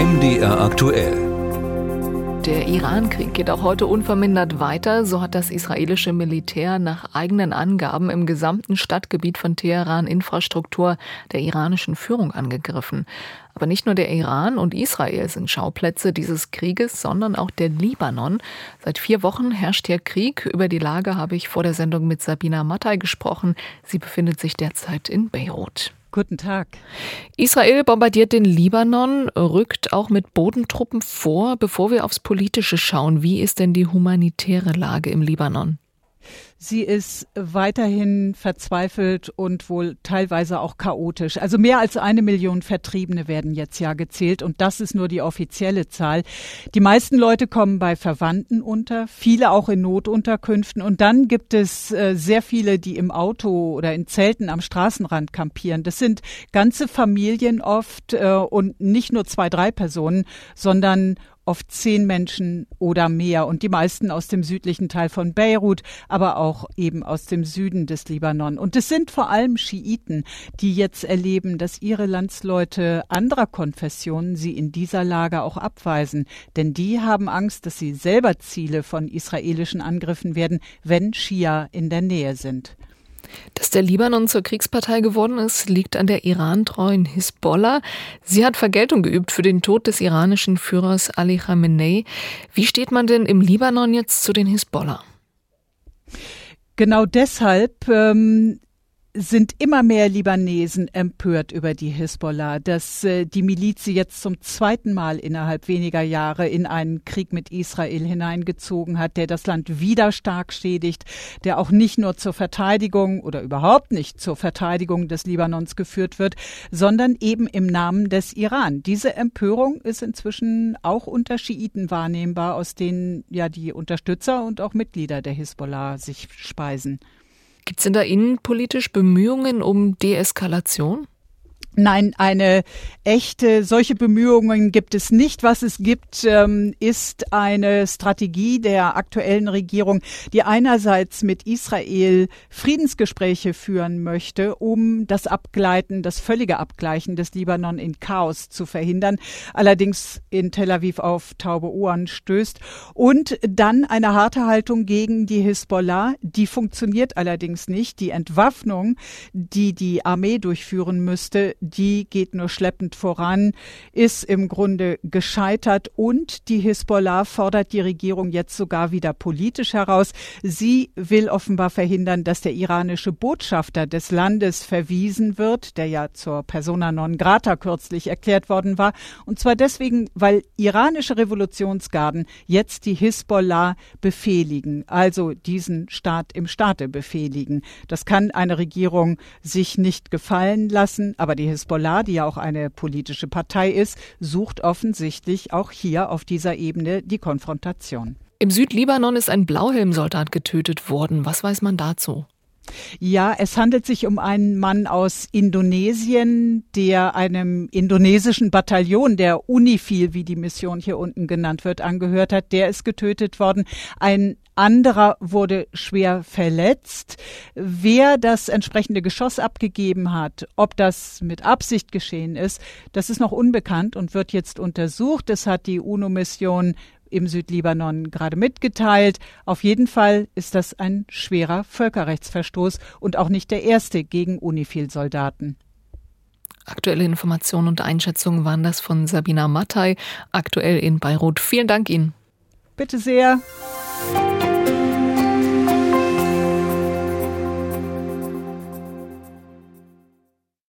MDR aktuell. Der Iran-Krieg geht auch heute unvermindert weiter. So hat das israelische Militär nach eigenen Angaben im gesamten Stadtgebiet von Teheran Infrastruktur der iranischen Führung angegriffen. Aber nicht nur der Iran und Israel sind Schauplätze dieses Krieges, sondern auch der Libanon. Seit 4 Wochen herrscht hier Krieg. Über die Lage habe ich vor der Sendung mit Sabina Mattei gesprochen. Sie befindet sich derzeit in Beirut. Guten Tag. Israel bombardiert den Libanon, rückt auch mit Bodentruppen vor. Bevor wir aufs Politische schauen, wie ist denn die humanitäre Lage im Libanon? Sie ist weiterhin verzweifelt und wohl teilweise auch chaotisch. Also mehr als 1 Million Vertriebene werden jetzt ja gezählt und das ist nur die offizielle Zahl. Die meisten Leute kommen bei Verwandten unter, viele auch in Notunterkünften und dann gibt es sehr viele, die im Auto oder in Zelten am Straßenrand kampieren. Das sind ganze Familien oft und nicht nur 2, 3 Personen, sondern oft 10 Menschen oder mehr und die meisten aus dem südlichen Teil von Beirut, aber auch eben aus dem Süden des Libanon. Und es sind vor allem Schiiten, die jetzt erleben, dass ihre Landsleute anderer Konfessionen sie in dieser Lage auch abweisen. Denn die haben Angst, dass sie selber Ziele von israelischen Angriffen werden, wenn Schia in der Nähe sind. Dass der Libanon zur Kriegspartei geworden ist, liegt an der Iran-treuen Hisbollah. Sie hat Vergeltung geübt für den Tod des iranischen Führers Ali Khamenei. Wie steht man denn im Libanon jetzt zu den Hisbollah? Genau deshalb sind immer mehr Libanesen empört über die Hisbollah, dass die Miliz sie jetzt zum 2. Mal innerhalb weniger Jahre in einen Krieg mit Israel hineingezogen hat, der das Land wieder stark schädigt, der auch nicht nur zur Verteidigung oder überhaupt nicht zur Verteidigung des Libanons geführt wird, sondern eben im Namen des Iran. Diese Empörung ist inzwischen auch unter Schiiten wahrnehmbar, aus denen ja die Unterstützer und auch Mitglieder der Hisbollah sich speisen. Gibt es denn da innenpolitisch Bemühungen um Deeskalation? Nein, solche Bemühungen gibt es nicht. Was es gibt, ist eine Strategie der aktuellen Regierung, die einerseits mit Israel Friedensgespräche führen möchte, um das völlige Abgleichen des Libanon in Chaos zu verhindern, allerdings in Tel Aviv auf taube Ohren stößt. Und dann eine harte Haltung gegen die Hisbollah, die funktioniert allerdings nicht. Die Entwaffnung, die die Armee durchführen müsste, die geht nur schleppend voran, ist im Grunde gescheitert und die Hisbollah fordert die Regierung jetzt sogar wieder politisch heraus. Sie will offenbar verhindern, dass der iranische Botschafter des Landes verwiesen wird, der ja zur Persona non grata kürzlich erklärt worden war. Und zwar deswegen, weil iranische Revolutionsgarden jetzt die Hisbollah befehligen, also diesen Staat im Staate befehligen. Das kann eine Regierung sich nicht gefallen lassen, aber die Hisbollah, die ja auch eine politische Partei ist, sucht offensichtlich auch hier auf dieser Ebene die Konfrontation. Im Südlibanon ist ein Blauhelmsoldat getötet worden. Was weiß man dazu? Ja, es handelt sich um einen Mann aus Indonesien, der einem indonesischen Bataillon, der UNIFIL, wie die Mission hier unten genannt wird, angehört hat. Der ist getötet worden. Ein anderer wurde schwer verletzt. Wer das entsprechende Geschoss abgegeben hat, ob das mit Absicht geschehen ist, das ist noch unbekannt und wird jetzt untersucht. Das hat die UNO-Mission im Südlibanon gerade mitgeteilt. Auf jeden Fall ist das ein schwerer Völkerrechtsverstoß und auch nicht der erste gegen UNIFIL-Soldaten. Aktuelle Informationen und Einschätzungen waren das von Sabina Mattei, aktuell in Beirut. Vielen Dank Ihnen. Bitte sehr.